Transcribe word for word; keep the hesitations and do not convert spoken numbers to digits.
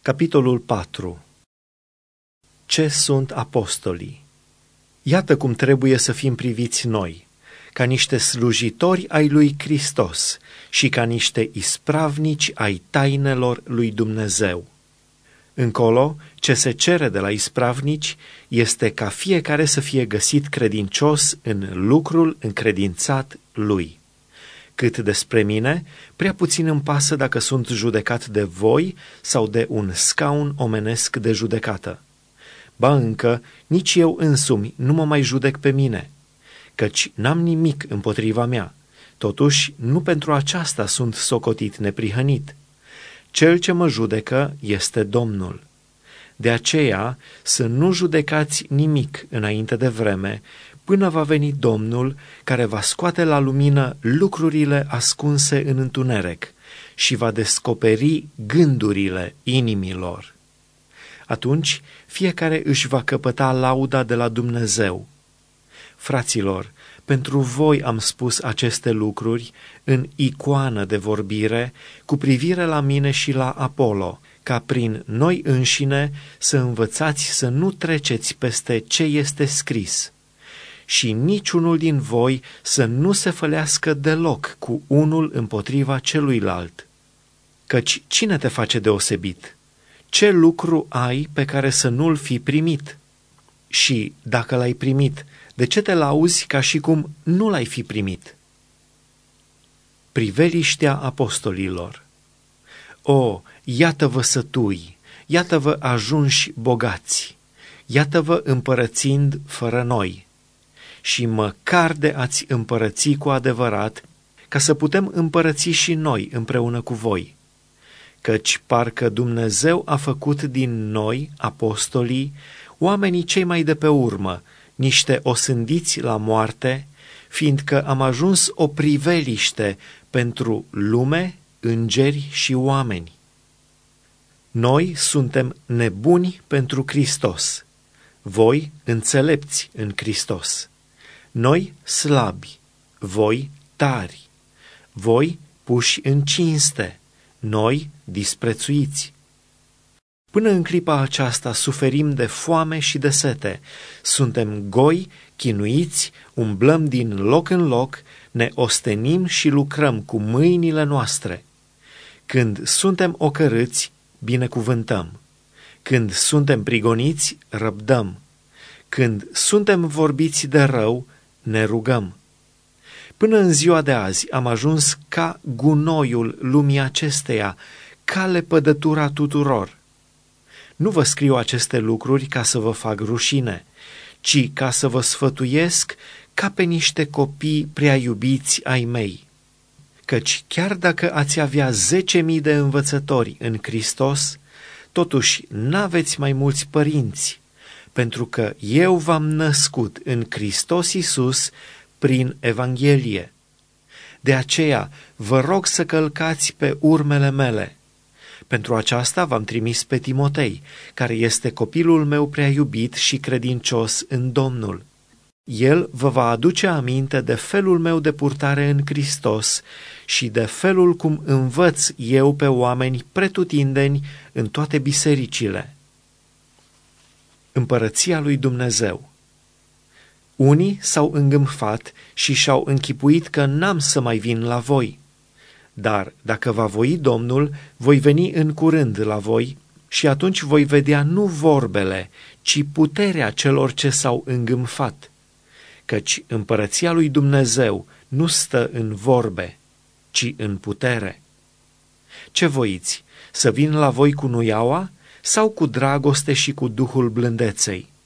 Capitolul patru. Ce sunt apostolii? Iată cum trebuie să fim priviți noi, ca niște slujitori ai lui Hristos și ca niște ispravnici ai tainelor lui Dumnezeu. Încolo, ce se cere de la ispravnici este ca fiecare să fie găsit credincios în lucrul încredințat lui. Cât despre mine, prea puțin îmi pasă dacă sunt judecat de voi sau de un scaun omenesc de judecată. Ba încă, nici eu însumi nu mă mai judec pe mine, căci n-am nimic împotriva mea. Totuși, nu pentru aceasta sunt socotit neprihănit. Cel ce mă judecă este Domnul. De aceea, să nu judecați nimic înainte de vreme, până va veni Domnul, care va scoate la lumină lucrurile ascunse în întuneric și va descoperi gândurile inimilor. Atunci, fiecare își va căpăta lauda de la Dumnezeu. Fraților, pentru voi am spus aceste lucruri în icoană de vorbire cu privire la mine și la Apolo, ca prin noi înșine să învățați să nu treceți peste ce este scris și niciunul din voi să nu se fălească deloc cu unul împotriva celuilalt. Căci cine te face deosebit? Ce lucru ai pe care să nu-l fi primit? Și dacă l-ai primit, de ce te lauzi ca și cum nu l-ai fi primit? Priveliștea apostolilor. O, iată-vă sătui, iată-vă ajunși bogați, iată-vă împărățind fără noi. Și măcar de ați împărăți cu adevărat, ca să putem împărăți și noi împreună cu voi. Căci parcă Dumnezeu a făcut din noi, apostolii, oamenii cei mai de pe urmă, niște osândiți la moarte, fiindcă am ajuns o priveliște pentru lume, îngeri și oameni. Noi suntem nebuni pentru Hristos, voi înțelepți în Hristos. Noi slabi, voi tari, voi puși în cinste, noi disprețuiți. Până în clipa aceasta suferim de foame și de sete, suntem goi, chinuiți, umblăm din loc în loc, ne ostenim și lucrăm cu mâinile noastre. Când suntem ocărâți, binecuvântăm. Când suntem prigoniți, răbdăm. Când suntem vorbiți de rău, ne rugăm. Până în ziua de azi am ajuns ca gunoiul lumii acesteia, ca lepădătura tuturor. Nu vă scriu aceste lucruri ca să vă fac rușine, ci ca să vă sfătuiesc ca pe niște copii prea iubiți ai mei. Căci chiar dacă ați avea zece mii de învățători în Hristos, totuși n-aveți mai mulți părinți, pentru că eu v-am născut în Hristos Iisus prin Evanghelie. De aceea vă rog să călcați pe urmele mele. Pentru aceasta v-am trimis pe Timotei, care este copilul meu prea iubit și credincios în Domnul. El vă va aduce aminte de felul meu de purtare în Hristos și de felul cum învăț eu pe oameni pretutindeni în toate bisericile. Împărăția lui Dumnezeu. Unii s-au îngânfat și și-au închipuit că n-am să mai vin la voi. Dar dacă va voi Domnul, voi veni în curând la voi și atunci voi vedea nu vorbele, ci puterea celor ce s-au îngânfat. Căci împărăția lui Dumnezeu nu stă în vorbe, ci în putere. Ce voiți, să vin la voi cu nuiaua sau cu dragoste și cu duhul blândeței?